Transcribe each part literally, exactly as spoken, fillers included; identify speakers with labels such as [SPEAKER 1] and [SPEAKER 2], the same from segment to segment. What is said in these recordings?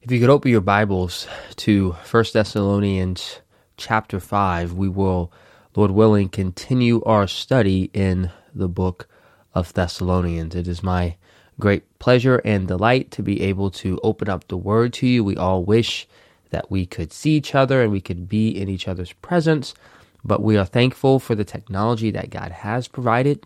[SPEAKER 1] If you could open your Bibles to First Thessalonians chapter five, we will, Lord willing, continue our study in the book of Thessalonians. It is my great pleasure and delight to be able to open up the Word to you. We all wish that we could see each other and we could be in each other's presence, but we are thankful for the technology that God has provided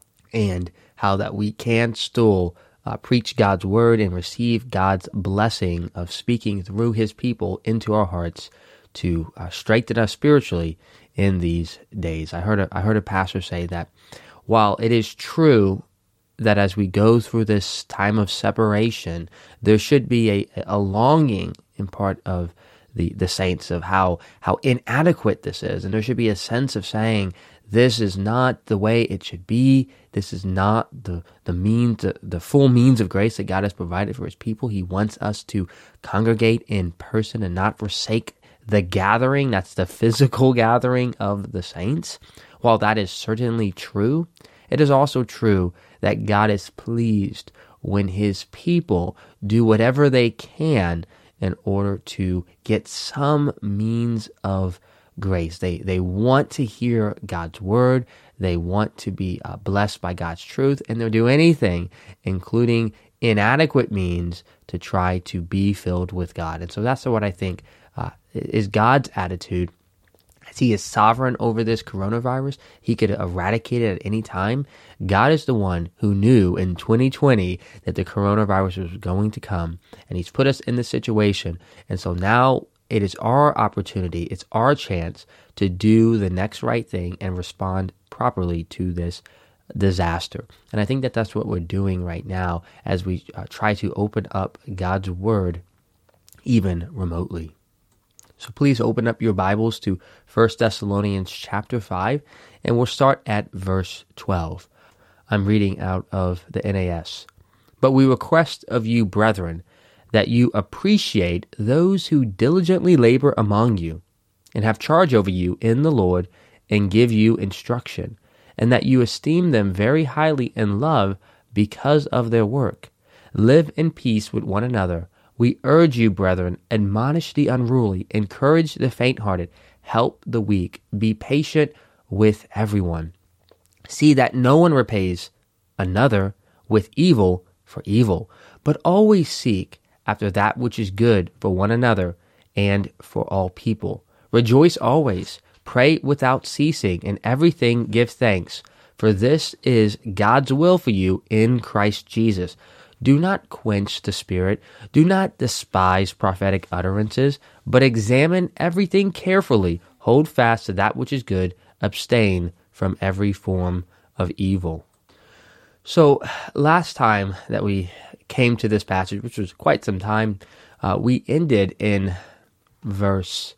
[SPEAKER 1] and how that we can still Uh, preach God's word and receive God's blessing of speaking through his people into our hearts to uh, strengthen us spiritually in these days. I heard a, I heard a pastor say that while it is true that as we go through this time of separation, there should be a, a longing in part of the, the saints of how, how inadequate this is. And there should be a sense of saying, this is not the way it should be. This is not the the means, the, the full means of grace that God has provided for his people. He wants us to congregate in person and not forsake the gathering. That's the physical gathering of the saints. While that is certainly true, it is also true that God is pleased when his people do whatever they can in order to get some means of grace. They they want to hear God's word. They want to be uh, blessed by God's truth, and they'll do anything, including inadequate means, to try to be filled with God. And so that's what I think uh, is God's attitude. As he is sovereign over this coronavirus, he could eradicate it at any time. God is the one who knew in twenty twenty that the coronavirus was going to come, and he's put us in this situation. And so now it is our opportunity, it's our chance to do the next right thing and respond properly to this disaster. And I think that that's what we're doing right now as we uh, try to open up God's word even remotely. So please open up your Bibles to First Thessalonians chapter five, and we'll start at verse twelve. I'm reading out of the N A S. But we request of you, brethren, that you appreciate those who diligently labor among you and have charge over you in the Lord and give you instruction, and that you esteem them very highly in love because of their work. Live in peace with one another. We urge you, brethren, admonish the unruly, encourage the faint-hearted, help the weak, be patient with everyone. See that no one repays another with evil for evil, but always seek after that which is good for one another and for all people. Rejoice always, pray without ceasing, in everything give thanks, for this is God's will for you in Christ Jesus. Do not quench the spirit, do not despise prophetic utterances, but examine everything carefully, hold fast to that which is good, abstain from every form of evil. So last time that we came to this passage, which was quite some time, uh, we ended in verse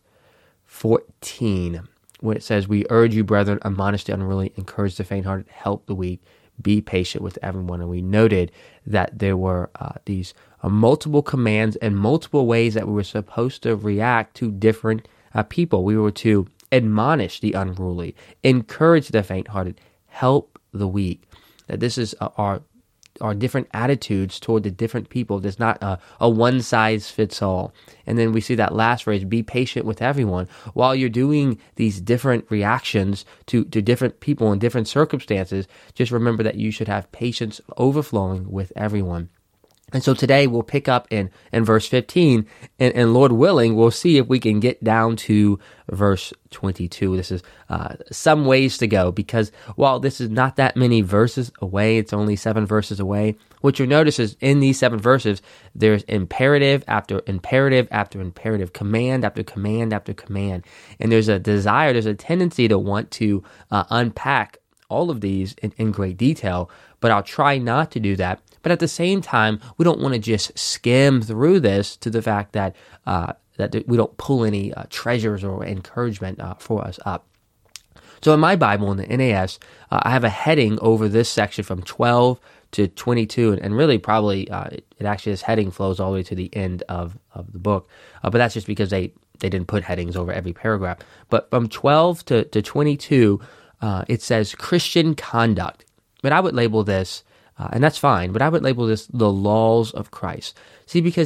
[SPEAKER 1] fourteen, when it says, we urge you, brethren, admonish the unruly, encourage the faint-hearted, help the weak, be patient with everyone. And we noted that there were uh, these uh, multiple commands and multiple ways that we were supposed to react to different uh, people. We were to admonish the unruly, encourage the faint-hearted, help the weak. That this is uh, our our different attitudes toward the different people. There's not a, a one-size-fits-all. And then we see that last phrase, be patient with everyone. While you're doing these different reactions to, to different people in different circumstances, just remember that you should have patience overflowing with everyone. And so today we'll pick up in, in verse fifteen, and, and Lord willing, we'll see if we can get down to verse twenty-two. This is uh, some ways to go, because while this is not that many verses away, it's only seven verses away. What you'll notice is in these seven verses, there's imperative after imperative after imperative, command after command after command. And there's a desire, there's a tendency to want to uh, unpack all of these in, in great detail, but I'll try not to do that. But at the same time, we don't want to just skim through this to the fact that uh, that we don't pull any uh, treasures or encouragement uh, for us up. So in my Bible, in the N A S, uh, I have a heading over this section from twelve to twenty-two, and, and really probably uh, it, it actually, this heading flows all the way to the end of, of the book. Uh, but that's just because they, they didn't put headings over every paragraph. But from twelve to, to twenty-two, uh, it says Christian conduct. But I would label this, uh, and that's fine, but I would label this the laws of Christ. See, because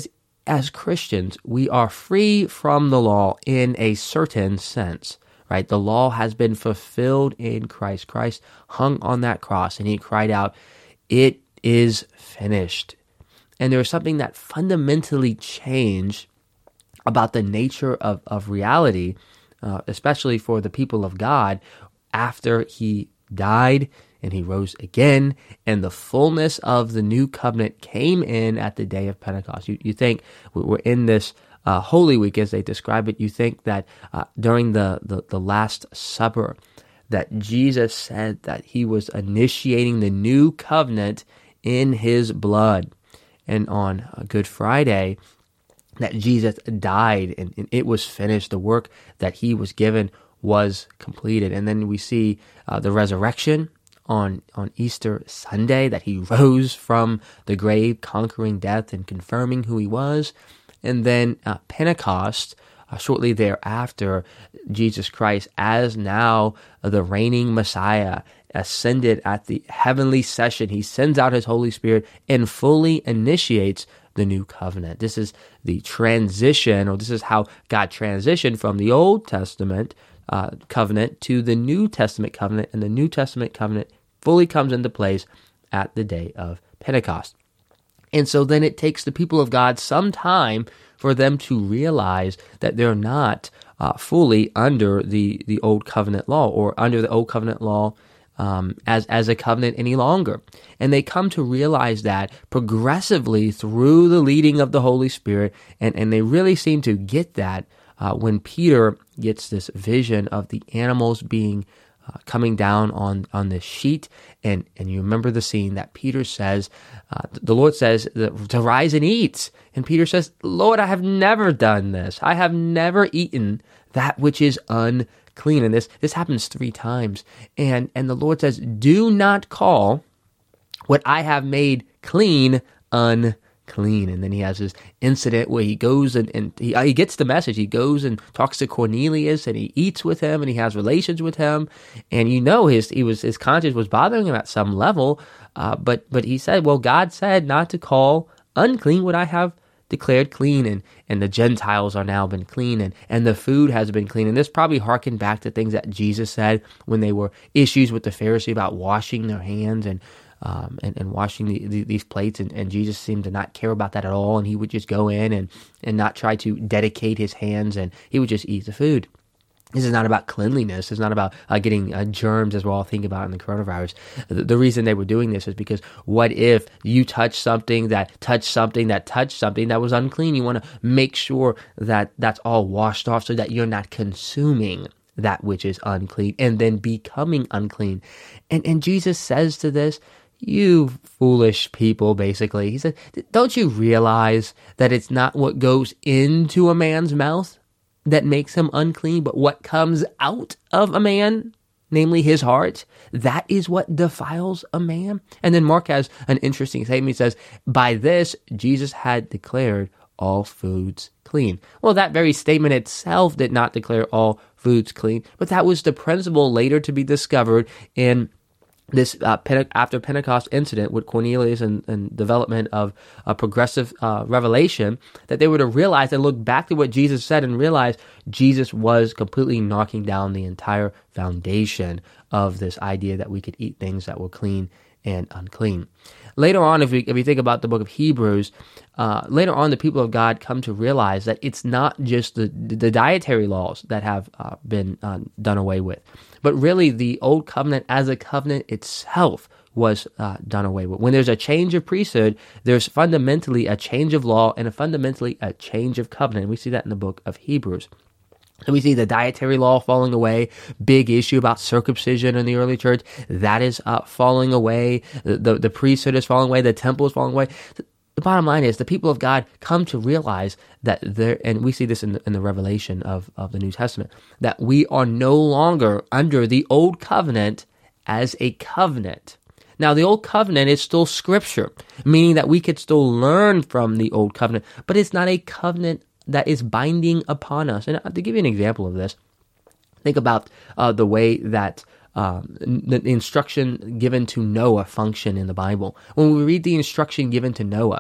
[SPEAKER 1] as Christians, we are free from the law in a certain sense, right? The law has been fulfilled in Christ. Christ hung on that cross and he cried out, "It is finished." And there is something that fundamentally changed about the nature of, of reality, uh, especially for the people of God, after he died and he rose again, and the fullness of the new covenant came in at the day of Pentecost. You, you think we're in this uh, Holy Week, as they describe it, you think that uh, during the, the, the Last Supper, that Jesus said that he was initiating the new covenant in his blood. And on Good Friday, that Jesus died and, and it was finished. The work that he was given was completed. And then we see uh, the resurrection on, on Easter Sunday, that he rose from the grave, conquering death and confirming who he was. And then uh, Pentecost, uh, shortly thereafter, Jesus Christ, as now the reigning Messiah, ascended at the heavenly session. He sends out his Holy Spirit and fully initiates the new covenant. This is the transition, or this is how God transitioned from the Old Testament uh, covenant to the New Testament covenant, and the New Testament covenant fully comes into place at the day of Pentecost. And so then it takes the people of God some time for them to realize that they're not uh, fully under the, the Old Covenant law, or under the Old Covenant law Um, as as a covenant any longer. And they come to realize that progressively through the leading of the Holy Spirit, and, and they really seem to get that uh, when Peter gets this vision of the animals being uh, coming down on, on this sheet. And, and you remember the scene that Peter says, uh, the Lord says to rise and eat. And Peter says, "Lord, I have never done this. I have never eaten that which is unclean." Clean. And this this happens three times. And and the Lord says, "Do not call what I have made clean unclean." And then he has this incident where he goes and, and he, he gets the message. He goes and talks to Cornelius, and he eats with him, and he has relations with him. And you know his he was his conscience was bothering him at some level. Uh, but but he said, "Well, God said not to call unclean what I have declared clean," and, and the Gentiles are now been clean, and, and the food has been clean. And this probably harkened back to things that Jesus said when they were issues with the Pharisee about washing their hands and um, and, and washing the, the, these plates, and, and Jesus seemed to not care about that at all, and he would just go in and, and not try to dedicate his hands, and he would just eat the food. This is not about cleanliness. It's not about uh, getting uh, germs, as we're all thinking about in the coronavirus. The, the reason they were doing this is because what if you touch something that touched something that touched something that was unclean? You want to make sure that that's all washed off so that you're not consuming that which is unclean and then becoming unclean. And, and Jesus says to this, "You foolish people," basically. He said, "Don't you realize that it's not what goes into a man's mouth that makes him unclean, but what comes out of a man, namely his heart, that is what defiles a man?" And then Mark has an interesting statement. He says, "By this, Jesus had declared all foods clean." Well, that very statement itself did not declare all foods clean, but that was the principle later to be discovered in this uh, Pente- after Pentecost incident with Cornelius and, and development of a progressive uh, revelation, that they were to realize and look back to what Jesus said and realize Jesus was completely knocking down the entire foundation of this idea that we could eat things that were clean and unclean. Later on, if we, if we think about the book of Hebrews, uh, later on the people of God come to realize that it's not just the, the dietary laws that have uh, been uh, done away with, but really the old covenant as a covenant itself was uh, done away with. When there's a change of priesthood, there's fundamentally a change of law and a fundamentally a change of covenant. We see that in the book of Hebrews. So we see the dietary law falling away, big issue about circumcision in the early church, that is uh, falling away, the, the, the priesthood is falling away, the temple is falling away. The bottom line is the people of God come to realize that there, and we see this in the, in the revelation of, of the New Testament, that we are no longer under the old covenant as a covenant. Now, the old covenant is still scripture, meaning that we could still learn from the old covenant, but it's not a covenant that is binding upon us. And to give you an example of this, think about uh, the way that um, the instruction given to Noah function in the Bible. When we read the instruction given to Noah,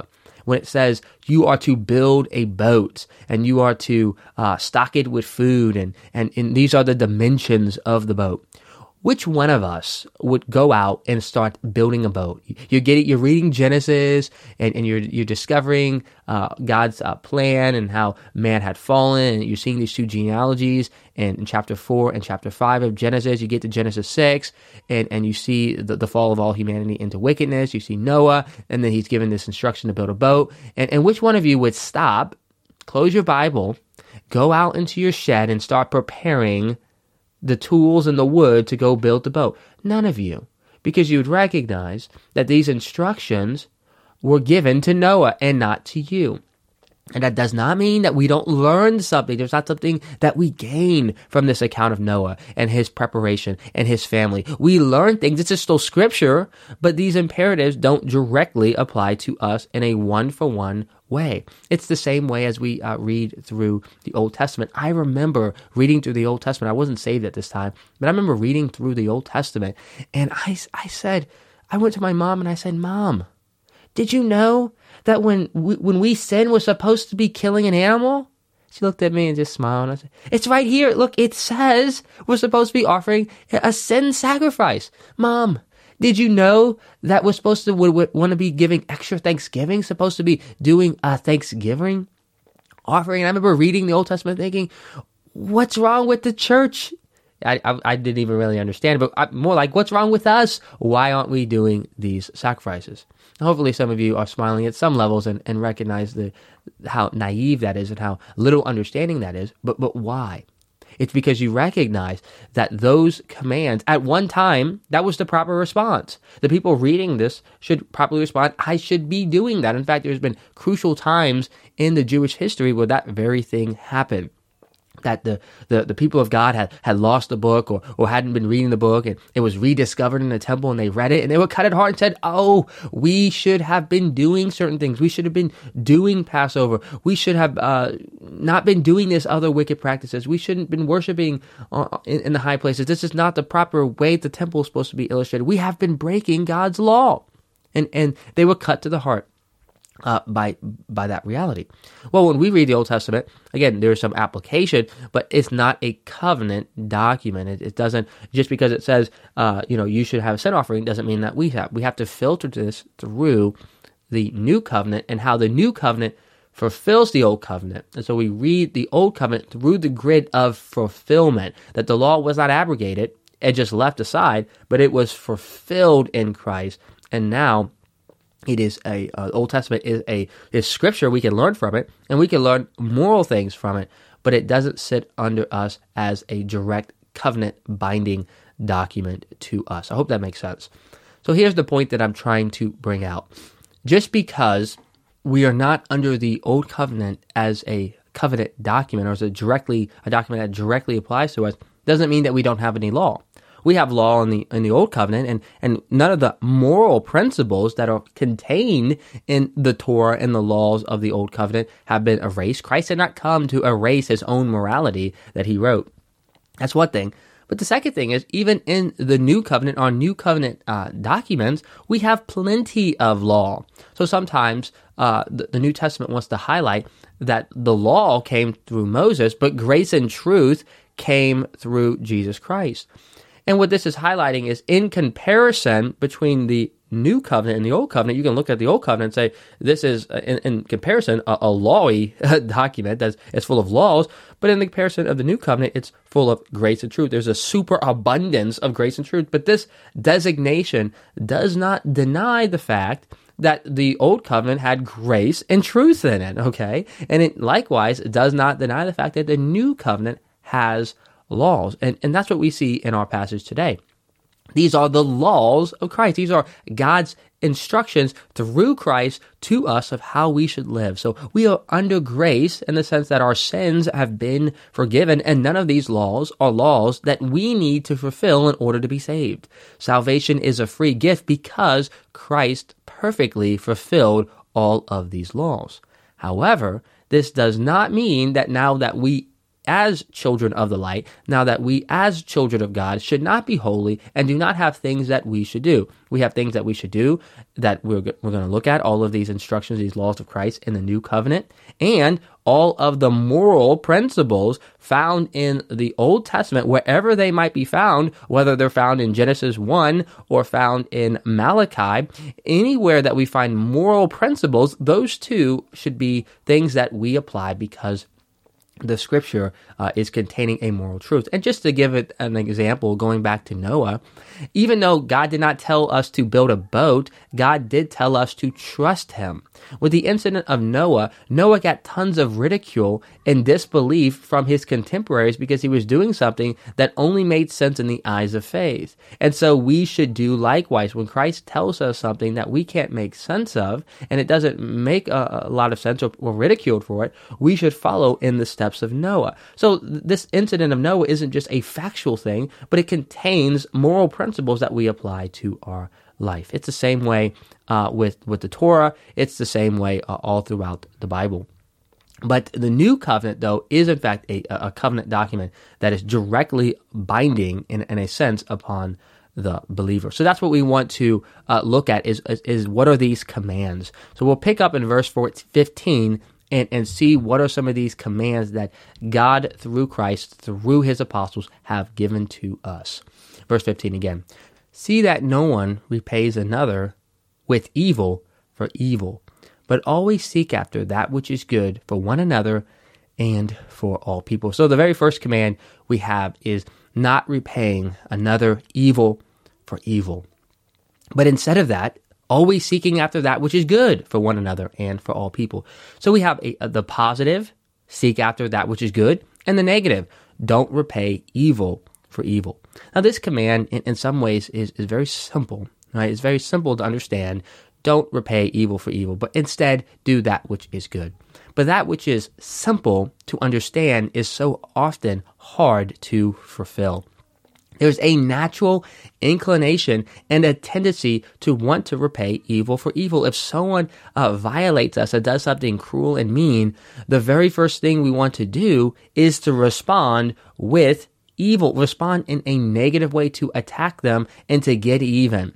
[SPEAKER 1] when it says you are to build a boat and you are to uh, stock it with food, and, and, and these are the dimensions of the boat. Which one of us would go out and start building a boat? You get it. You're reading Genesis, and, and you're you're discovering uh, God's uh, plan and how man had fallen. And you're seeing these two genealogies, and in chapter four and chapter five of Genesis, you get to Genesis six, and, and you see the, the fall of all humanity into wickedness. You see Noah, and then he's given this instruction to build a boat. And, and which one of you would stop, close your Bible, go out into your shed, and start preparing the tools and the wood to go build the boat? None of you, because you would recognize that these instructions were given to Noah and not to you. And that does not mean that we don't learn something. There's not something that we gain from this account of Noah and his preparation and his family. We learn things. It's just still scripture, but these imperatives don't directly apply to us in a one-for-one way. It's the same way as we uh, read through the Old Testament. I remember reading through the Old Testament. I wasn't saved at this time, but I remember reading through the Old Testament, and I, I said, I went to my mom and I said, Mom, did you know that when we, when we sin, we're supposed to be killing an animal? She looked at me and just smiled. And I said, it's right here. Look, it says we're supposed to be offering a sin sacrifice. Mom, did you know that we're supposed to would, would want to be giving extra Thanksgiving, supposed to be doing a Thanksgiving offering? And I remember reading the Old Testament thinking, what's wrong with the church? I, I, I didn't even really understand, but I, more like, what's wrong with us? Why aren't we doing these sacrifices? Hopefully some of you are smiling at some levels and, and recognize the how naive that is and how little understanding that is. But but why? It's because you recognize that those commands, at one time, that was the proper response. The people reading this should properly respond, I should be doing that. In fact, there's been crucial times in the Jewish history where that very thing happened. That the, the, the people of God had, had lost the book or, or hadn't been reading the book, and it was rediscovered in the temple, and they read it and they would cut it hard and said, oh, we should have been doing certain things. We should have been doing Passover. We should have uh, not been doing this other wicked practices. We shouldn't have been worshiping uh, in, in the high places. This is not the proper way the temple is supposed to be illustrated. We have been breaking God's law. And, and they were cut to the heart. Uh, by by that reality. Well, when we read the Old Testament, again, there's some application, but it's not a covenant document. It, it doesn't, just because it says, uh, you know, you should have a sin offering, doesn't mean that we have. We have to filter this through the New Covenant and how the New Covenant fulfills the Old Covenant. And so we read the Old Covenant through the grid of fulfillment, that the law was not abrogated and just left aside, but it was fulfilled in Christ. And now It is a uh, Old Testament is a is scripture. We can learn from it, and we can learn moral things from it. But it doesn't sit under us as a direct covenant binding document to us. I hope that makes sense. So here's the point that I'm trying to bring out: just because we are not under the Old Covenant as a covenant document, or as a directly a document that directly applies to us, doesn't mean that we don't have any law. We have law in the in the Old Covenant, and, and none of the moral principles that are contained in the Torah and the laws of the Old Covenant have been erased. Christ did not come to erase his own morality that he wrote. That's one thing. But the second thing is, even in the New Covenant, our New Covenant uh, documents, we have plenty of law. So sometimes uh, the, the New Testament wants to highlight that the law came through Moses, but grace and truth came through Jesus Christ. And what this is highlighting is, in comparison between the New Covenant and the Old Covenant, you can look at the Old Covenant and say, this is, in, in comparison, a, a lawy document that's it's full of laws, but in the comparison of the New Covenant, it's full of grace and truth. There's a superabundance of grace and truth, but this designation does not deny the fact that the Old Covenant had grace and truth in it, okay? And it likewise does not deny the fact that the New Covenant has laws. And, and that's what we see in our passage today. These are the laws of Christ. These are God's instructions through Christ to us of how we should live. So we are under grace in the sense that our sins have been forgiven, and none of these laws are laws that we need to fulfill in order to be saved. Salvation is a free gift because Christ perfectly fulfilled all of these laws. However, this does not mean that now that we as children of the light, now that we as children of God should not be holy and do not have things that we should do. We have things that we should do that we're, we're going to look at, all of these instructions, these laws of Christ in the new covenant, and all of the moral principles found in the Old Testament, wherever they might be found, whether they're found in Genesis one or found in Malachi, anywhere that we find moral principles, those two should be things that we apply because the scripture uh, is containing a moral truth. And just to give it an example, going back to Noah, even though God did not tell us to build a boat, God did tell us to trust him. With the incident of Noah, Noah got tons of ridicule and disbelief from his contemporaries because he was doing something that only made sense in the eyes of faith. And so we should do likewise. When Christ tells us something that we can't make sense of, and it doesn't make a, a lot of sense or we're ridiculed for it, we should follow in the steps of Noah. So this incident of Noah isn't just a factual thing, but it contains moral principles that we apply to our life. It's the same way uh, with, with the Torah. It's the same way uh, all throughout the Bible. But the new covenant, though, is in fact a, a covenant document that is directly binding in, in a sense upon the believer. So that's what we want to uh, look at is, is, is what are these commands? So we'll pick up in verse fifteen and, and see what are some of these commands that God, through Christ, through his apostles, have given to us. Verse fifteen again. See that no one repays another with evil for evil, but always seek after that which is good for one another and for all people. So the very first command we have is not repaying another evil for evil, but instead of that, always seeking after that which is good for one another and for all people. So we have a, a, the positive, seek after that which is good, and the negative, don't repay evil for evil. Now this command in, in some ways is, is very simple, right? It's very simple to understand. Don't repay evil for evil, but instead do that which is good. But that which is simple to understand is so often hard to fulfill. There's a natural inclination and a tendency to want to repay evil for evil. If someone uh, violates us and does something cruel and mean, the very first thing we want to do is to respond with evil, respond in a negative way to attack them and to get even.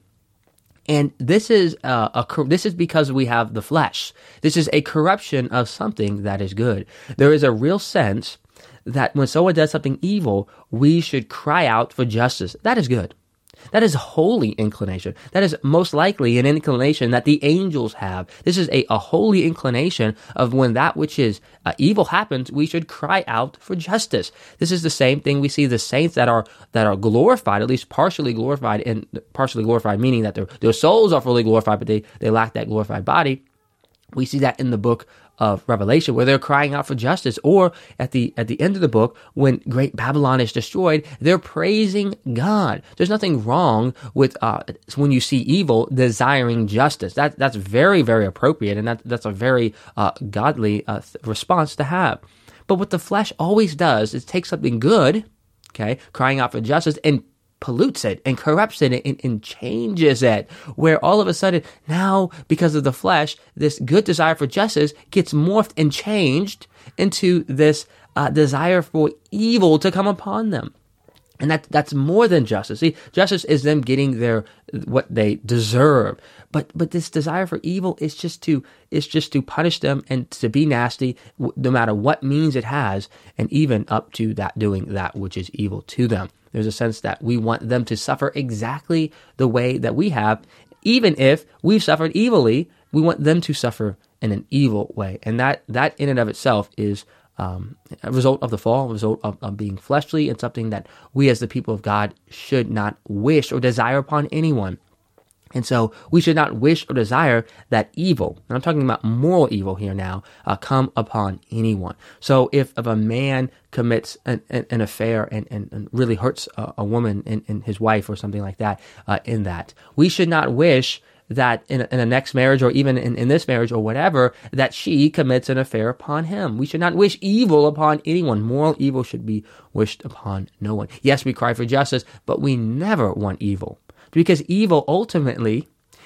[SPEAKER 1] And this is uh, a this is because we have the flesh. This is a corruption of something that is good. There is a real sense that when someone does something evil, we should cry out for justice. That is good. That is holy inclination. That is most likely an inclination that the angels have. This is a, a holy inclination of when that which is uh, evil happens, we should cry out for justice. This is the same thing we see the saints that are that are glorified, at least partially glorified, and partially glorified meaning that their, their souls are fully glorified, but they, they lack that glorified body. We see that in the book of Revelation, where they're crying out for justice, or at the at the end of the book, when Great Babylon is destroyed, they're praising God. There's nothing wrong with uh, when you see evil desiring justice. That that's very very appropriate, and that that's a very uh, godly uh, th- response to have. But what the flesh always does is take something good, okay, crying out for justice, and pollutes it and corrupts it and, and changes it, where all of a sudden now, because of the flesh, this good desire for justice gets morphed and changed into this uh, desire for evil to come upon them. And that that's more than justice. See, justice is them getting their what they deserve. But but this desire for evil is just to is just to punish them and to be nasty, no matter what means it has, and even up to that doing that which is evil to them. There's a sense that we want them to suffer exactly the way that we have, even if we've suffered evilly. We want them to suffer in an evil way, and that that in and of itself is Um, a result of the fall, a result of, of being fleshly, and something that we as the people of God should not wish or desire upon anyone. And so we should not wish or desire that evil, and I'm talking about moral evil here now, uh, come upon anyone. So if, if a man commits an, an, an affair and, and, and really hurts a, a woman and, and his wife or something like that, uh, in that, we should not wish that in a, in a next marriage, or even in, in this marriage or whatever, that she commits an affair upon him. We should not wish evil upon anyone. Moral evil should be wished upon no one. Yes, we cry for justice, but we never want evil, because evil ultimately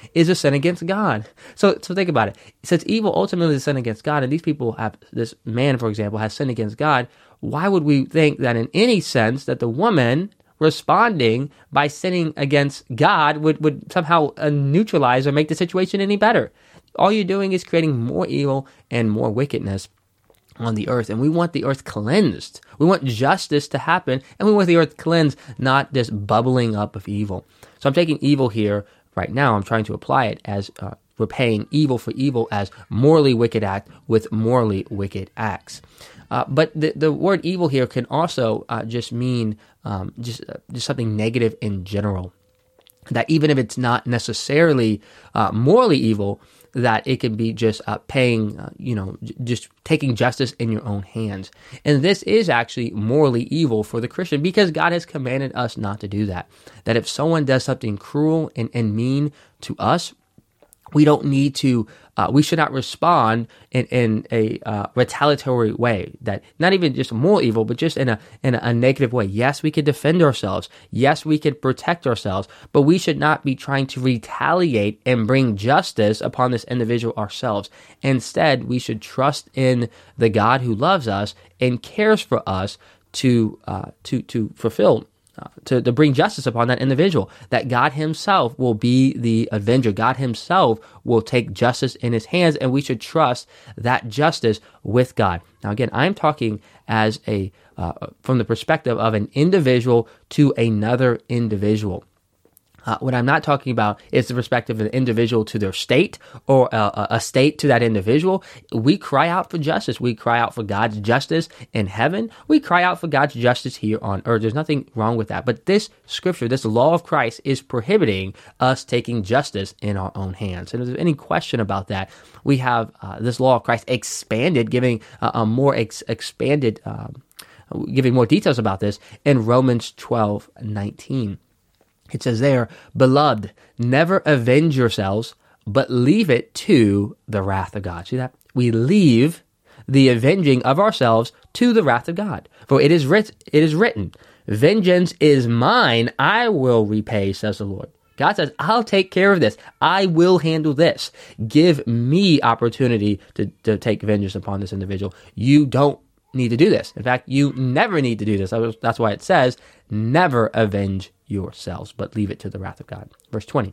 [SPEAKER 1] is a sin against God. So, so think about it. Since evil ultimately is a sin against God, and these people have, this man, for example, has sinned against God, why would we think that in any sense that the woman responding by sinning against God would, would somehow uh, neutralize or make the situation any better? All you're doing is creating more evil and more wickedness on the earth, and we want the earth cleansed. We want justice to happen, and we want the earth cleansed, not just bubbling up of evil. So I'm taking evil here right now. I'm trying to apply it as uh, repaying evil for evil as morally wicked act with morally wicked acts. Uh, but the, the word evil here can also uh, just mean um, just uh, just something negative in general. That even if it's not necessarily uh, morally evil, that it can be just uh, paying, uh, you know, j- just taking justice in your own hands. And this is actually morally evil for the Christian because God has commanded us not to do that. That if someone does something cruel and, and mean to us, we don't need to, uh, we should not respond in, in a uh, retaliatory way. That not even just moral evil, but just in a in a, a negative way. Yes, we could defend ourselves. Yes, we could protect ourselves. But we should not be trying to retaliate and bring justice upon this individual ourselves. Instead, we should trust in the God who loves us and cares for us to uh, to to fulfill. Uh, to, to bring justice upon that individual, that God himself will be the avenger. God himself will take justice in his hands, and we should trust that justice with God. Now, again, I'm talking as a uh, from the perspective of an individual to another individual. Uh, what I'm not talking about is the perspective of an individual to their state or a, a state to that individual. We cry out for justice. We cry out for God's justice in heaven. We cry out for God's justice here on earth. There's nothing wrong with that. But this scripture, this law of Christ, is prohibiting us taking justice in our own hands. And if there's any question about that, we have uh, this law of Christ expanded, giving uh, a more ex- expanded, um, giving more details about this in Romans twelve nineteen. It says there, "Beloved, never avenge yourselves, but leave it to the wrath of God." See that? We leave the avenging of ourselves to the wrath of God. For it is writ- it is written, "Vengeance is mine, I will repay," says the Lord. God says, I'll take care of this. I will handle this. Give me opportunity to, to take vengeance upon this individual. You don't need to do this. In fact, you never need to do this. That's why it says, never avenge yourselves, but leave it to the wrath of God. Verse twenty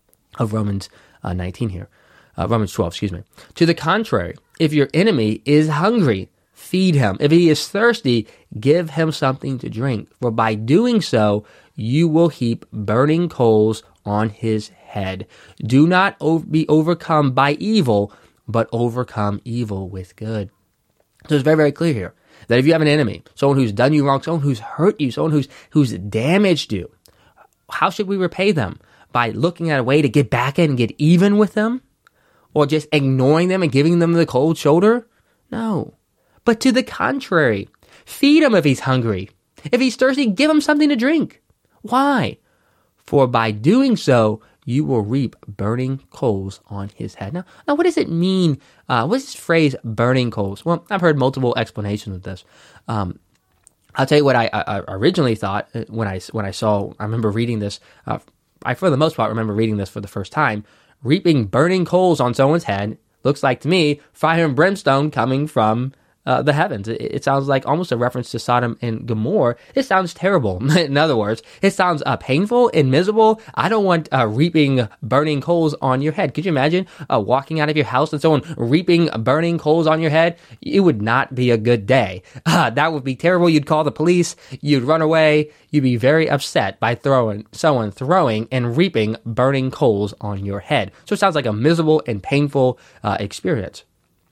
[SPEAKER 1] of Romans uh, nineteen here. Uh, Romans twelve, excuse me. "To the contrary, if your enemy is hungry, feed him. If he is thirsty, give him something to drink. For by doing so, you will heap burning coals on his head. Do not o- be overcome by evil, but overcome evil with good." So it's very, very clear here that if you have an enemy, someone who's done you wrong, someone who's hurt you, someone who's who's damaged you, how should we repay them? By looking at a way to get back in and get even with them? Or just ignoring them and giving them the cold shoulder? No. But to the contrary, feed him if he's hungry. If he's thirsty, give him something to drink. Why? For by doing so, you will reap burning coals on his head. Now, now what does it mean? Uh, what's this phrase, burning coals? Well, I've heard multiple explanations of this. Um, I'll tell you what I, I originally thought when I when I saw. I remember reading this. Uh, I, for the most part, remember reading this for the first time. Reaping burning coals on someone's head looks like to me fire and brimstone coming from uh, the heavens. It, it sounds like almost a reference to Sodom and Gomorrah. It sounds terrible. In other words, it sounds uh, painful and miserable. I don't want uh, reaping burning coals on your head. Could you imagine uh, walking out of your house and someone reaping burning coals on your head? It would not be a good day. Uh, that would be terrible. You'd call the police. You'd run away. You'd be very upset by throwing someone throwing and reaping burning coals on your head. So it sounds like a miserable and painful uh, experience.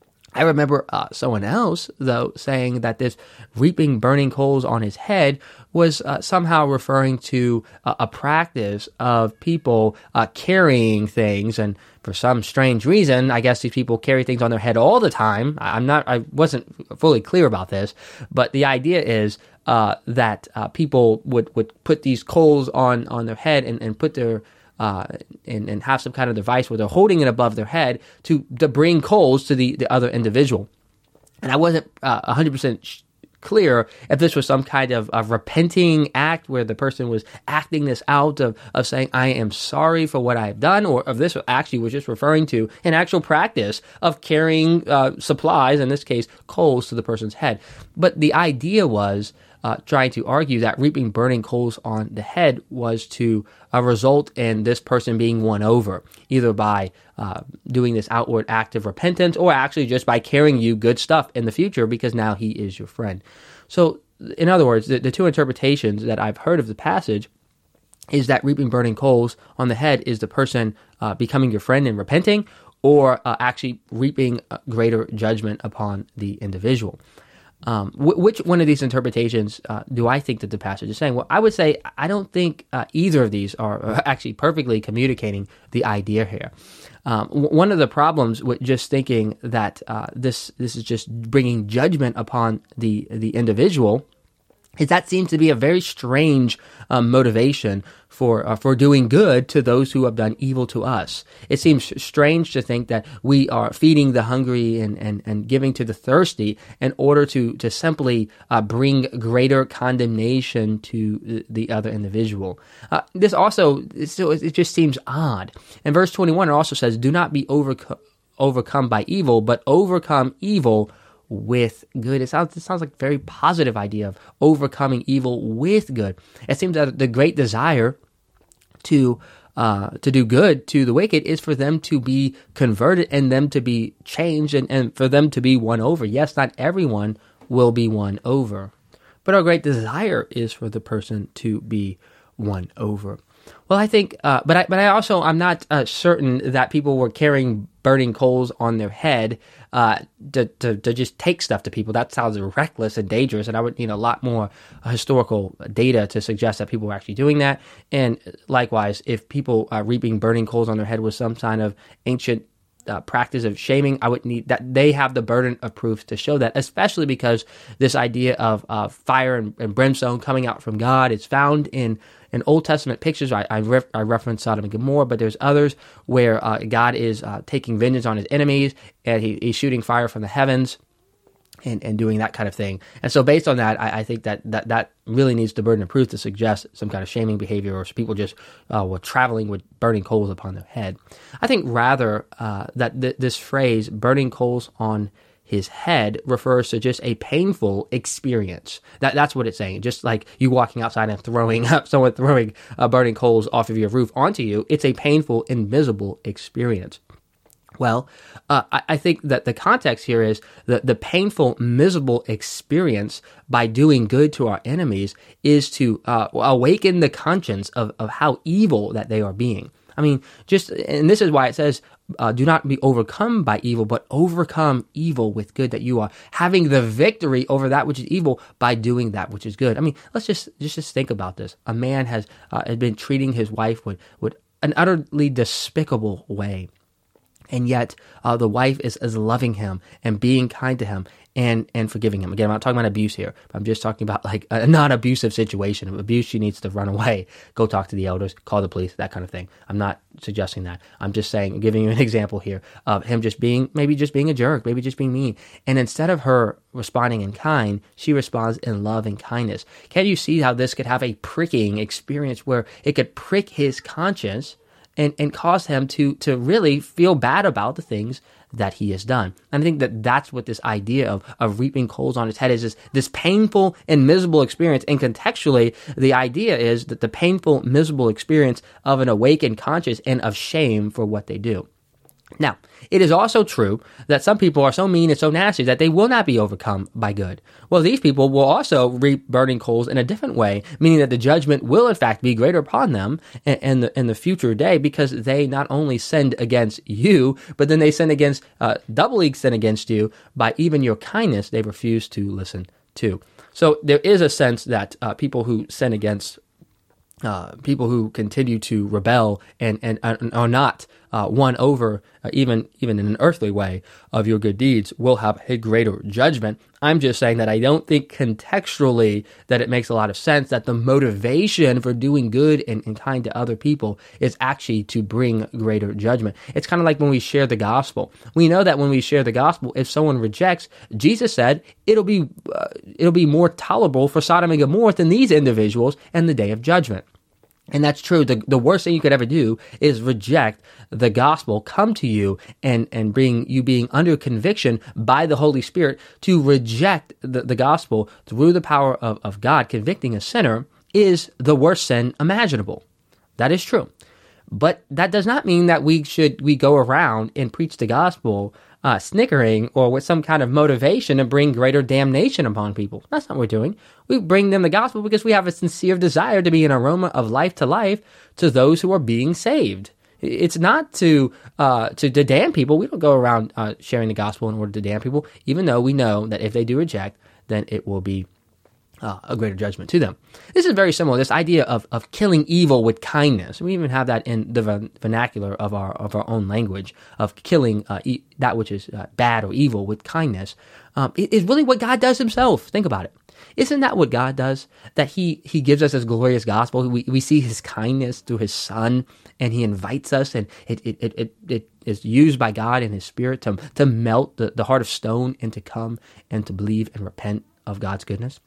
[SPEAKER 1] I remember uh, someone else, though, saying that this reaping burning coals on his head was uh, somehow referring to uh, a practice of people uh, carrying things. And for some strange reason, I guess these people carry things on their head all the time. I'm not, I wasn't fully clear about this, but the idea is uh, that uh, people would, would put these coals on, on their head and, and put their Uh, and, and have some kind of device where they're holding it above their head to, to bring coals to the, the other individual. And I wasn't uh, one hundred percent sh- clear if this was some kind of, of repenting act where the person was acting this out of, of saying, I am sorry for what I have done, or if this actually was just referring to an actual practice of carrying uh, supplies, in this case, coals to the person's head. But the idea was uh, trying to argue that reaping burning coals on the head was to uh, result in this person being won over, either by uh, doing this outward act of repentance or actually just by carrying you good stuff in the future because now he is your friend. So, in other words, the, the two interpretations that I've heard of the passage is that reaping burning coals on the head is the person uh, becoming your friend and repenting, or uh, actually reaping greater judgment upon the individual. Um, wh- which one of these interpretations uh, do I think that the passage is saying? Well, I would say I don't think uh, either of these are actually perfectly communicating the idea here. Um, w- one of the problems with just thinking that uh, this this is just bringing judgment upon the the individual is that seems to be a very strange um, motivation for uh, for doing good to those who have done evil to us. It seems strange to think that we are feeding the hungry and, and, and giving to the thirsty in order to, to simply uh, bring greater condemnation to the other individual. Uh, this also, so it just seems odd. In verse twenty-one, it also says, do not be overco- overcome by evil, but overcome evil with good. It sounds it sounds like a very positive idea of overcoming evil with good. It seems that the great desire to uh, to do good to the wicked is for them to be converted and them to be changed and, and for them to be won over. Yes, not everyone will be won over, but our great desire is for the person to be won over. Well, I think, uh, but I, but I also, I'm not uh, certain that people were carrying burning coals on their head uh, to, to to just take stuff to people. That sounds reckless and dangerous, and I would need a lot more historical data to suggest that people were actually doing that. And likewise, if people uh, reaping burning coals on their head was some kind of ancient Uh, practice of shaming, I would need that they have the burden of proof to show that, especially because this idea of uh, fire and, and brimstone coming out from God is found in, in Old Testament pictures. I, I, ref, I referenced Sodom and Gomorrah, but there's others where uh, God is uh, taking vengeance on his enemies and he, he's shooting fire from the heavens and, and doing that kind of thing. And so based on that, I, I think that, that that really needs the burden of proof to suggest some kind of shaming behavior or people just uh, were traveling with burning coals upon their head. I think rather uh, that th- this phrase, burning coals on his head, refers to just a painful experience. That That's what it's saying. Just like you walking outside and throwing up, someone throwing uh, burning coals off of your roof onto you, it's a painful, invisible experience. Well, uh, I, I think that the context here is the, the painful, miserable experience by doing good to our enemies is to uh, awaken the conscience of, of how evil that they are being. I mean, just, and this is why it says, uh, do not be overcome by evil, but overcome evil with good, that you are having the victory over that which is evil by doing that which is good. I mean, let's just, just, just think about this. A man has, uh, has been treating his wife with, with an utterly despicable way. And yet, uh, the wife is, is loving him and being kind to him and, and forgiving him. Again, I'm not talking about abuse here. But I'm just talking about like a non-abusive situation. Of abuse, she needs to run away, go talk to the elders, call the police, that kind of thing. I'm not suggesting that. I'm just saying, giving you an example here of him just being, maybe just being a jerk, maybe just being mean. And instead of her responding in kind, she responds in love and kindness. Can you see how this could have a pricking experience where it could prick his conscience And, and cause him to to really feel bad about the things that he has done? And I think that that's what this idea of, of reaping coals on his head is, is this painful and miserable experience. And contextually, the idea is that the painful, miserable experience of an awakened conscience and of shame for what they do. Now, it is also true that some people are so mean and so nasty that they will not be overcome by good. Well, these people will also reap burning coals in a different way, meaning that the judgment will in fact be greater upon them in, in, the, in the future day, because they not only sinned against you, but then they sin against, uh, doubly sin against you by even your kindness they refuse to listen to. So there is a sense that uh, people who sin against Uh, people who continue to rebel and, and, and are not uh, won over, uh, even even in an earthly way, of your good deeds, will have a greater judgment. I'm just saying that I don't think contextually that it makes a lot of sense that the motivation for doing good and, and kind to other people is actually to bring greater judgment. It's kind of like when we share the gospel. We know that when we share the gospel, if someone rejects, Jesus said it'll be uh, it'll be more tolerable for Sodom and Gomorrah than these individuals in the day of judgment. And that's true. The, the worst thing you could ever do is reject the gospel, come to you and, and bring you being under conviction by the Holy Spirit to reject the, the gospel through the power of, of God convicting a sinner is the worst sin imaginable. That is true. But that does not mean that we should, we go around and preach the gospel uh, snickering or with some kind of motivation to bring greater damnation upon people. That's not what we're doing. We bring them the gospel because we have a sincere desire to be an aroma of life to life to those who are being saved. It's not to uh, to, to damn people. We don't go around uh, sharing the gospel in order to damn people, even though we know that if they do reject, then it will be Uh, a greater judgment to them. This is very similar. This idea of, of killing evil with kindness. We even have that in the vernacular of our of our own language of killing uh, e- that which is uh, bad or evil with kindness. Um, it is really what God does Himself. Think about it. Isn't that what God does? That He He gives us His glorious gospel. We we see His kindness through His Son, and He invites us, and it it it it, it is used by God and His Spirit to to melt the, the heart of stone and to come and to believe and repent of God's goodness.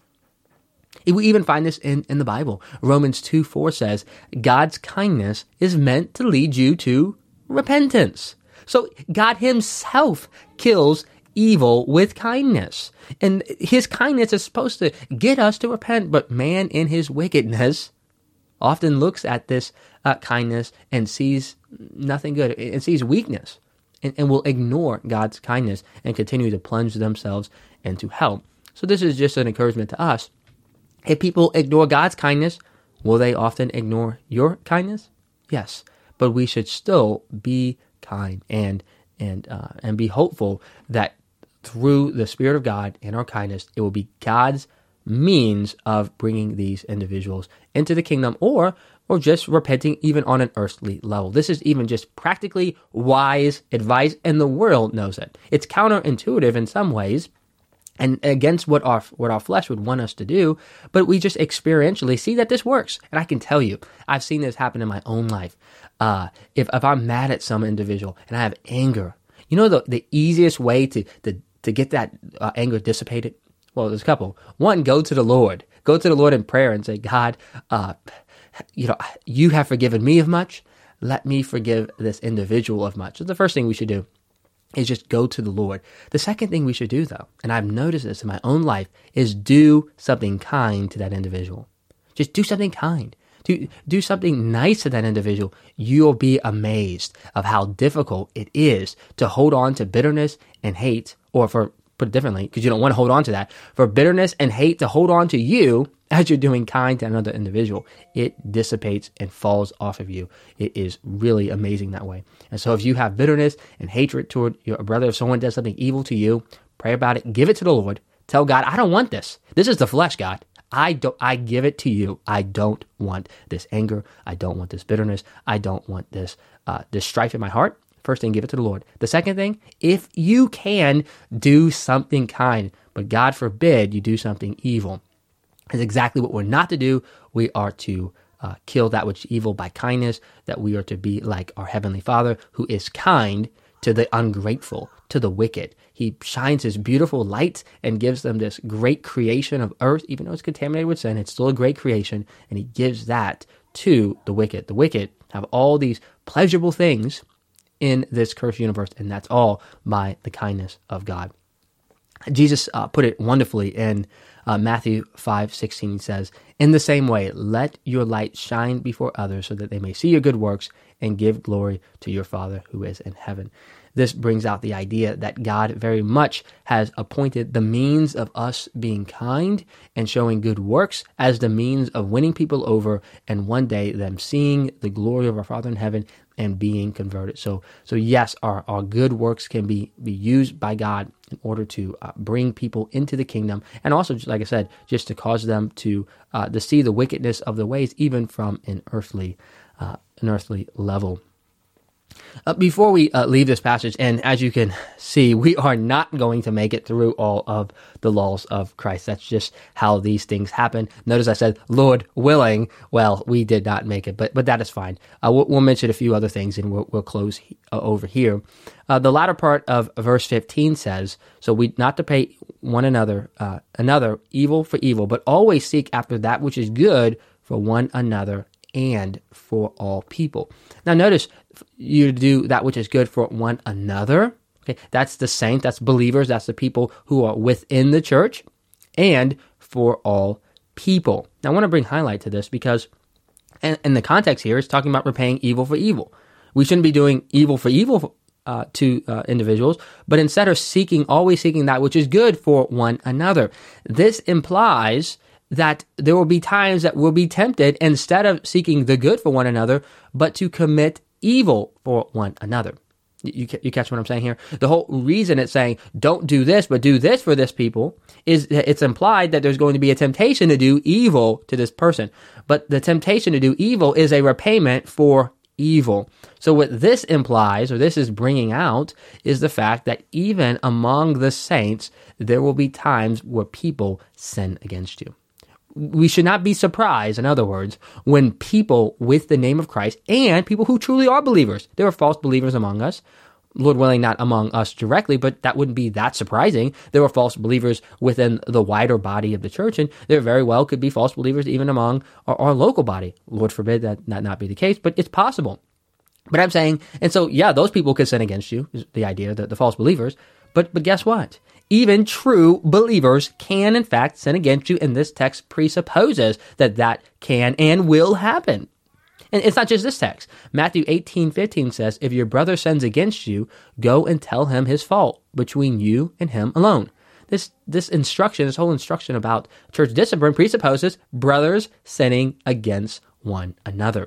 [SPEAKER 1] We even find this in, in the Bible. Romans two four says, God's kindness is meant to lead you to repentance. So God Himself kills evil with kindness. And His kindness is supposed to get us to repent, but man in his wickedness often looks at this uh, kindness and sees nothing good, and sees weakness, and, and will ignore God's kindness and continue to plunge themselves into hell. So this is just an encouragement to us. If people ignore God's kindness, will they often ignore your kindness? Yes, but we should still be kind and and uh, and be hopeful that through the Spirit of God and our kindness, it will be God's means of bringing these individuals into the kingdom, or or just repenting even on an earthly level. This is even just practically wise advice, and the world knows it. It's counterintuitive in some ways, and against what our what our flesh would want us to do, but we just experientially see that this works. And I can tell you, I've seen this happen in my own life. Uh, if if I'm mad at some individual and I have anger, you know the the easiest way to to, to get that uh, anger dissipated? Well, there's a couple. One, go to the Lord. Go to the Lord in prayer and say, God, uh, you know, you have forgiven me of much. Let me forgive this individual of much. So the first thing we should do is just go to the Lord. The second thing we should do, though, and I've noticed this in my own life, is do something kind to that individual. Just do something kind. Do, do something nice to that individual. You'll be amazed of how difficult it is to hold on to bitterness and hate, or for put it differently, because you don't want to hold on to that, for bitterness and hate to hold on to you as you're doing kind to another individual. It dissipates and falls off of you. It is really amazing that way. And so if you have bitterness and hatred toward your brother, if someone does something evil to you, pray about it, give it to the Lord. Tell God, I don't want this. This is the flesh, God. I don't, I give it to you. I don't want this anger. I don't want this bitterness. I don't want this, uh, this strife in my heart. First thing, give it to the Lord. The second thing, if you can, do something kind, but God forbid you do something evil. Is exactly what we're not to do. We are to uh, kill that which is evil by kindness, that we are to be like our Heavenly Father, who is kind to the ungrateful, to the wicked. He shines His beautiful light and gives them this great creation of earth. Even though it's contaminated with sin, it's still a great creation, and He gives that to the wicked. The wicked have all these pleasurable things in this cursed universe, and that's all by the kindness of God. Jesus uh, put it wonderfully in uh, Matthew five sixteen. He says, in the same way, let your light shine before others so that they may see your good works and give glory to your Father who is in heaven. This brings out the idea that God very much has appointed the means of us being kind and showing good works as the means of winning people over, and one day them seeing the glory of our Father in heaven and being converted. So, so yes, our, our good works can be, be used by God in order to uh, bring people into the kingdom, and also, like I said, just to cause them to uh, to see the wickedness of the ways, even from an earthly uh, an earthly level. Uh, before we uh, leave this passage, and as you can see, we are not going to make it through all of the laws of Christ. That's just how these things happen. Notice I said, Lord willing. Well, we did not make it, but but that is fine. Uh, we'll, we'll mention a few other things, and we'll, we'll close he, uh, over here. Uh, the latter part of verse fifteen says, so we not to pay one another, uh, another evil for evil, but always seek after that which is good for one another and for all people. Now notice, you do that which is good for one another. Okay, that's the saints, that's believers, that's the people who are within the church, and for all people. Now I want to bring highlight to this because in, in the context here, it's talking about repaying evil for evil. We shouldn't be doing evil for evil uh, to uh, individuals, but instead are seeking, always seeking that which is good for one another. This implies that there will be times that we'll be tempted, instead of seeking the good for one another, but to commit evil for one another. You, you catch what I'm saying here? The whole reason it's saying, don't do this, but do this for this people, is it's implied that there's going to be a temptation to do evil to this person. But the temptation to do evil is a repayment for evil. So what this implies, or this is bringing out, is the fact that even among the saints, there will be times where people sin against you. We should not be surprised, in other words, when people with the name of Christ and people who truly are believers, there are false believers among us, Lord willing, not among us directly, but that wouldn't be that surprising. There are false believers within the wider body of the church, and there very well could be false believers even among our, our local body. Lord forbid that that not be the case, but it's possible. But I'm saying, and so, yeah, those people could sin against you, is the idea, that the false believers, but but guess what? Even true believers can, in fact, sin against you, and this text presupposes that that can and will happen. And it's not just this text. Matthew eighteen fifteen says, if your brother sins against you, go and tell him his fault between you and him alone. This this instruction, this whole instruction about church discipline presupposes brothers sinning against one another.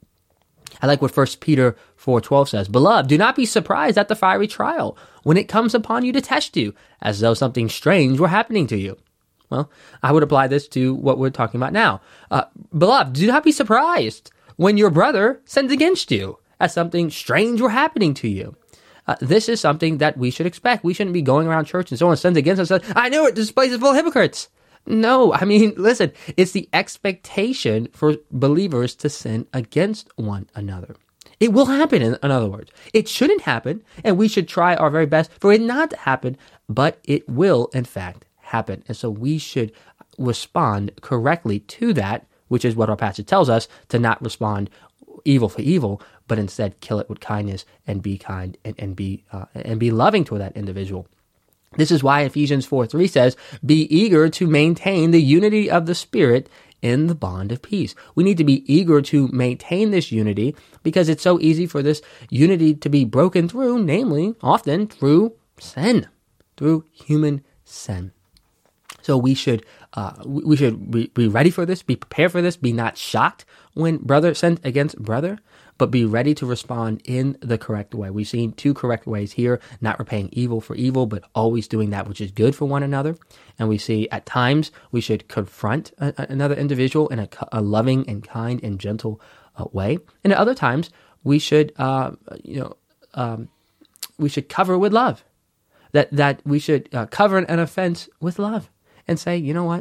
[SPEAKER 1] I like what First Peter four twelve says, Beloved, do not be surprised at the fiery trial when it comes upon you to test you, as though something strange were happening to you. Well, I would apply this to what we're talking about now. Uh, Beloved, do not be surprised when your brother sins against you, as something strange were happening to you. Uh, this is something that we should expect. We shouldn't be going around church and someone sins against us and says, I knew it, this place is full of hypocrites. No, I mean, listen, it's the expectation for believers to sin against one another. It will happen, in, in other words. It shouldn't happen, and we should try our very best for it not to happen, but it will, in fact, happen. And so we should respond correctly to that, which is what our passage tells us, to not respond evil for evil, but instead kill it with kindness and be kind and, and be uh, and be loving toward that individual. This is why Ephesians four three says, be eager to maintain the unity of the Spirit in the bond of peace. We need to be eager to maintain this unity because it's so easy for this unity to be broken through, namely, often through sin, through human sin. So we should uh, we should be, be ready for this, be prepared for this, be not shocked when brother sins against brother, but be ready to respond in the correct way. We've seen two correct ways here, not repaying evil for evil, but always doing that which is good for one another. And we see at times we should confront a, another individual in a, a loving and kind and gentle uh, way. And at other times we should, uh, you know, um, we should cover with love. That that we should uh, cover an offense with love and say, you know what,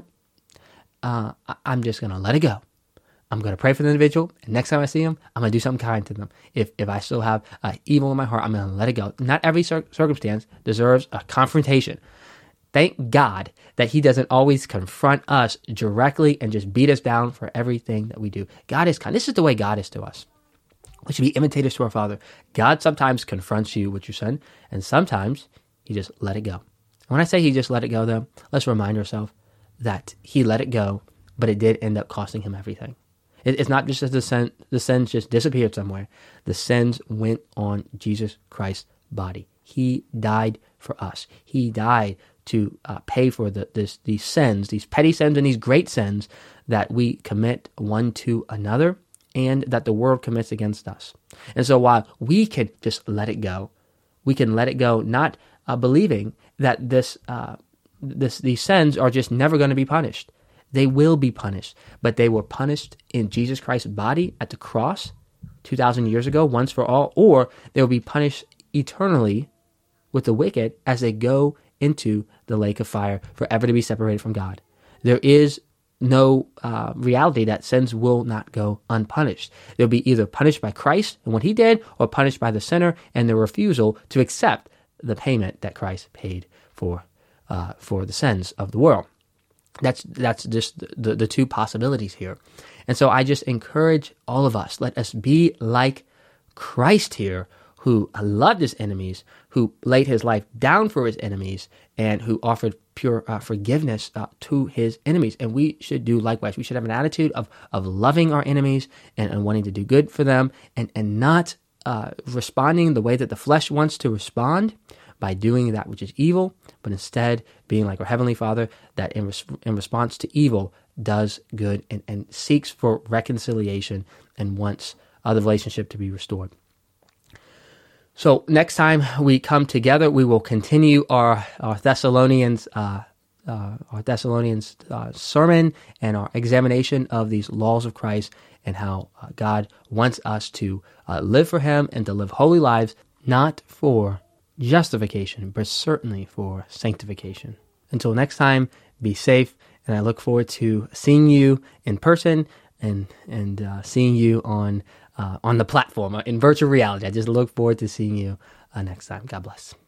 [SPEAKER 1] uh, I'm just going to let it go. I'm going to pray for the individual, and next time I see them, I'm going to do something kind to them. If if I still have uh, evil in my heart, I'm going to let it go. Not every cir- circumstance deserves a confrontation. Thank God that he doesn't always confront us directly and just beat us down for everything that we do. God is kind. This is the way God is to us. We should be imitators to our Father. God sometimes confronts you with your sin, and sometimes he just let it go. When I say he just let it go, though, let's remind ourselves that he let it go, but it did end up costing him everything. It's not just that the sin, the sins just disappeared somewhere. The sins went on Jesus Christ's body. He died for us. He died to uh, pay for the, this, these sins, these petty sins and these great sins that we commit one to another and that the world commits against us. And so while we can just let it go, we can let it go not uh, believing that this, uh, this these sins are just never going to be punished. They will be punished, but they were punished in Jesus Christ's body at the cross two thousand years ago, once for all, or they will be punished eternally with the wicked as they go into the lake of fire, forever to be separated from God. There is no uh, reality that sins will not go unpunished. They'll be either punished by Christ and what he did, or punished by the sinner and their refusal to accept the payment that Christ paid for uh, for the sins of the world. That's that's just the, the two possibilities here. And so I just encourage all of us, let us be like Christ here, who loved his enemies, who laid his life down for his enemies, and who offered pure uh, forgiveness uh, to his enemies. And we should do likewise. We should have an attitude of of loving our enemies and, and wanting to do good for them, and, and not uh, responding the way that the flesh wants to respond by doing that which is evil, but instead being like our Heavenly Father that in, res- in response to evil does good and, and seeks for reconciliation and wants uh, the relationship to be restored. So next time we come together, we will continue our, our Thessalonians uh, uh, our Thessalonians uh, sermon and our examination of these laws of Christ, and how uh, God wants us to uh, live for him and to live holy lives, not for justification, but certainly for sanctification. Until next time, be safe, and I look forward to seeing you in person and and uh, seeing you on uh, on the platform uh, in virtual reality. I just look forward to seeing you uh, next time. God bless.